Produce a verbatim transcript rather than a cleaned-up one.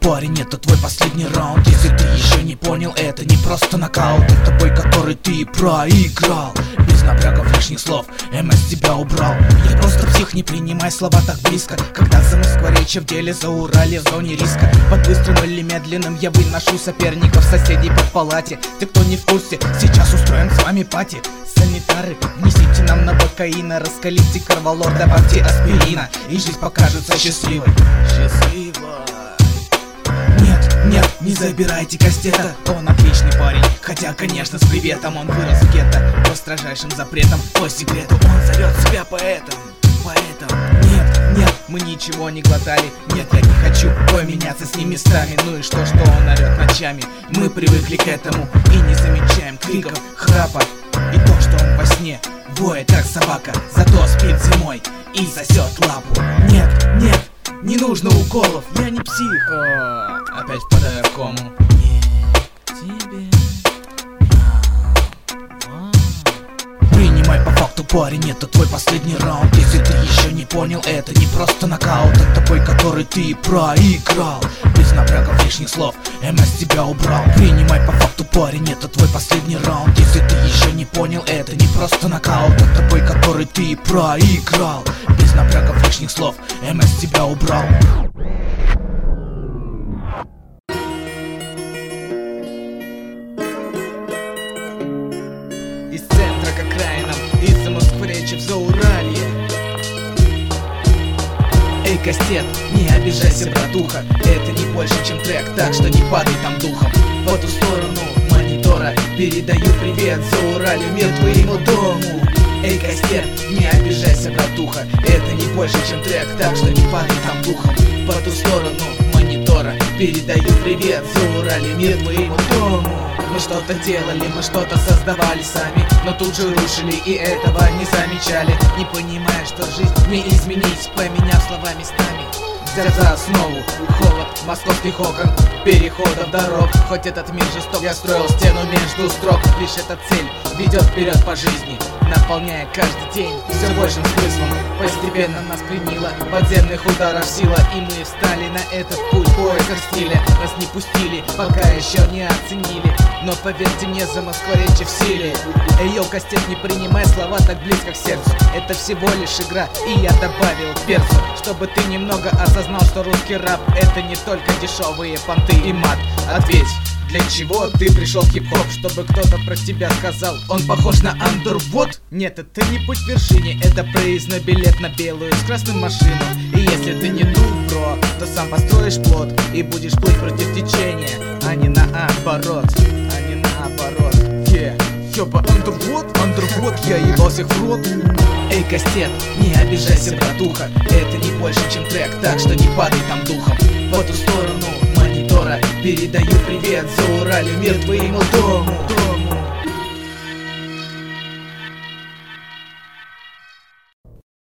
парень, это твой последний раунд. Если ты еще не понял, это не просто нокаут. Это бой, который ты проиграл. Без напрягов лишних слов, эм эс тебя убрал. Я просто псих, не принимай слова так близко. Когда за Москворечье в деле, за Урале в зоне риска. Под быстрым или медленным я выношу соперников, соседей по палате. Те, кто не в курсе, сейчас устроим с вами пати. Санитары, внесите нам новокаина, раскалите корвалор, добавьте аспирина, и жизнь покажется счастливой. Счастливой. Нет, нет, не забирайте Кастета. Он отличный парень, хотя, конечно, с приветом. Он вырос в гетто, по строжайшим запретам. По секрету он зовет себя поэтом. Поэтому нет, нет, мы ничего не глотали. Нет, я не хочу поменяться с ним местами. Ну и что, что он орет ночами? Мы привыкли к этому и не замечаем криков, храпа. И то, что он во сне воет как собака, зато спит зимой и сосет лапу. Нет, нет, не нужно уколов, я не псих. О, опять впадаю в кому. Нет, тебе. Принимай по факту, парень, это твой последний раунд. Если ты еще не понял, это не просто нокаут. Это бой, который ты проиграл. Без напрягов лишних слов, эм эс тебя убрал. Принимай по факту, парень, это твой последний раунд. Если ты еще не понял, это не просто нокаут. Это бой, который ты проиграл. Без напрягов лишних слов, эм эс тебя убрал. Из центра к окраинам, из-за Москворечья в Зауралье. Эй, Кастет, не обижайся, братуха, это не больше, чем трек, так что не падай там духом. По ту сторону монитора передаю привет Зауралью, мир твоему дому. Эй, Кастет, не обижайся, братуха, это не больше, чем трек, так что не падай там духом. По ту сторону монитора передаю привет Зауралью, мир твоему дому. Мы что-то делали, мы что-то создавали сами, но тут же рушили и этого не замечали. Не понимая, что жизнь не изменить, поменяв слова местами. Взять за основу холод московских окон, переходов дорог. Хоть этот мир жесток, я строил стену между строк. Лишь эта цель ведет вперед по жизни, наполняя каждый день все большим смыслом. Постепенно нас пленила подземных ударов сила, и мы встали на этот путь поиска стиля. Нас не пустили, пока еще не оценили, но поверьте мне, за Москворечье в силе. Эй, йоу, Кастет, не принимай слова так близко к сердцу. Это всего лишь игра, и я добавил перцу, чтобы ты немного осознал, что русский рэп — это не только дешевые понты и мат. Ответь, для чего ты пришел в хип-хоп? Чтобы кто-то про тебя сказал, он похож на Underwood? Нет, это не путь к вершине, это проездной билет на белую с красным машину. И если ты не тут, бро, то сам построишь плот и будешь плыть против течения, а не наоборот, а не наоборот. Yeah. Ёба, Underwood, Underwood, я ебал всех в рот. Эй, Кастет, не обижайся, братуха, это не больше, чем трек, так что не падай там духом. По ту сторону монитора передаю привет Зауралью, мир твоему дому.